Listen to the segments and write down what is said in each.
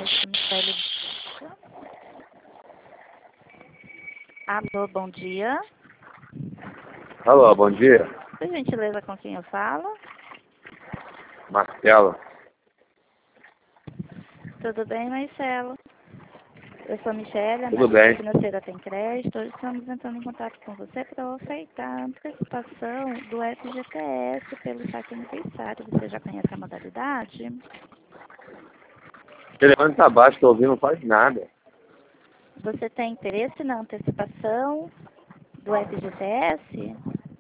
FGTS, Michele. Alô, bom dia. Alô, bom dia. Por gentileza, com quem eu falo? Marcelo. Tudo bem, Marcelo? Eu sou a Michele, Tudo analista bem. financeira Tem Crédito. Hoje estamos entrando em contato com você para ofertar a antecipação do FGTS pelo saque aniversário. Você já conhece a modalidade? O telefone tá baixo, tô ouvindo quase nada. Você tem interesse na antecipação do FGTS?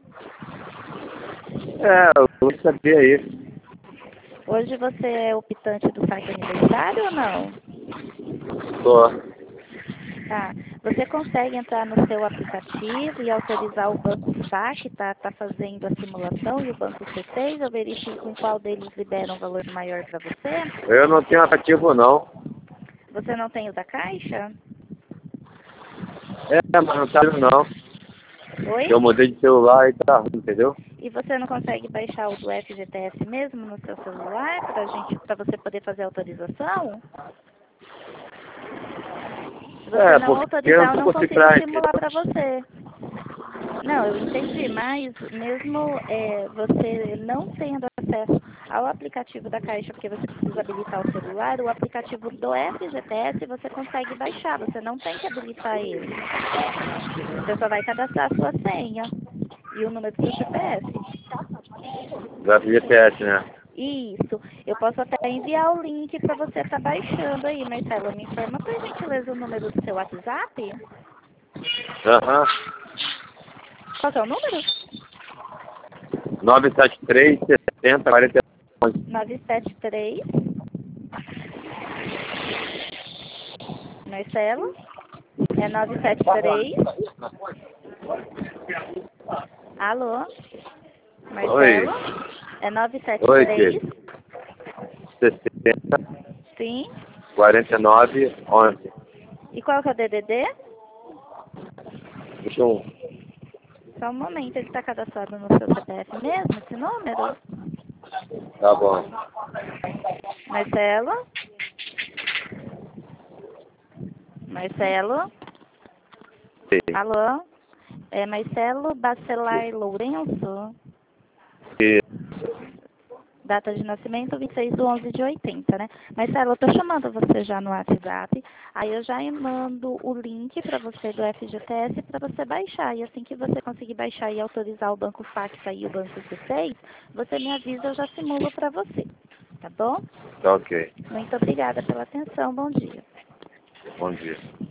Eu vou saber isso. Hoje você é optante do saque aniversário ou não? Tô. Tá. Você consegue entrar no seu aplicativo e autorizar o banco saque, tá fazendo a simulação e o banco C6, eu verifico em qual deles libera um valor maior para você? Eu não tenho aplicativo, não. Você não tem o da Caixa? Mas não tá indo, não. Oi? Eu mudei de celular e tá ruim, entendeu? E você não consegue baixar o do FGTS mesmo no seu celular para você poder fazer a autorização? Se você não Porque eu autorizar, eu não não tô consigo conseguindo simular para você. Não, eu entendi, mas mesmo você não tendo acesso ao aplicativo da Caixa, porque você precisa habilitar o celular, o aplicativo do FGTS você consegue baixar, você não tem que habilitar ele. Você só vai cadastrar a sua senha e o número do seu CPF. Da FGTS, né? Isso. Eu posso até enviar o link para você estar baixando aí, Marcelo. Me informa, por gentileza, o número do seu WhatsApp? Aham. Qual que é o número? 973 60 40. 973. Marcelo? É 973. Alô? Oi. Marcelo? É Oi, 973. filho. 60 Sim. 49 11. E qual que é o DDD? Deixa eu... Só um momento, ele está cadastrado no seu CPF mesmo, esse número? Tá bom. Marcelo? Marcelo? Sim. Alô? É Marcelo Bacelar Lourenço? E- Data de nascimento 26/11/80, né? Marcelo, eu tô chamando você já no WhatsApp, aí eu já mando o link para você do FGTS para você baixar. E assim que você conseguir baixar e autorizar o banco Fax e o banco C6, você me avisa, eu já simulo para você. Tá bom? Tá ok. Muito obrigada pela atenção. Bom dia. Bom dia.